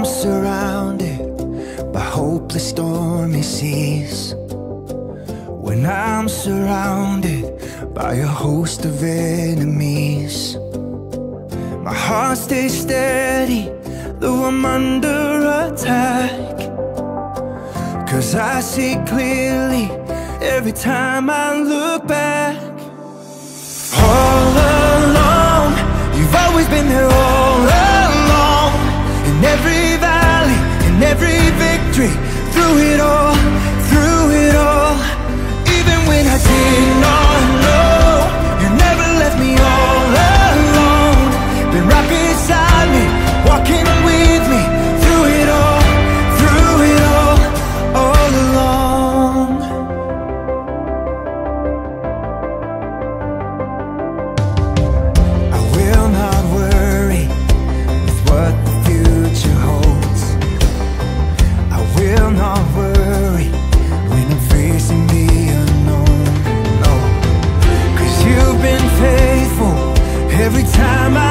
surrounded by hopeless stormy seas, when I'm surrounded by a host of enemies, my heart stays steady though I'm under attack. 'Cause I see clearly every time I look back. All along, you've always been there all along. In every valley, in every victory, through it all, through it all. Even when I did not know, you never left me all alone. Been right beside me, walking with me, through it all, all along. I will not worry with what the future holds. I will not worry when I'm facing the unknown. No, 'cause you've been faithful every time I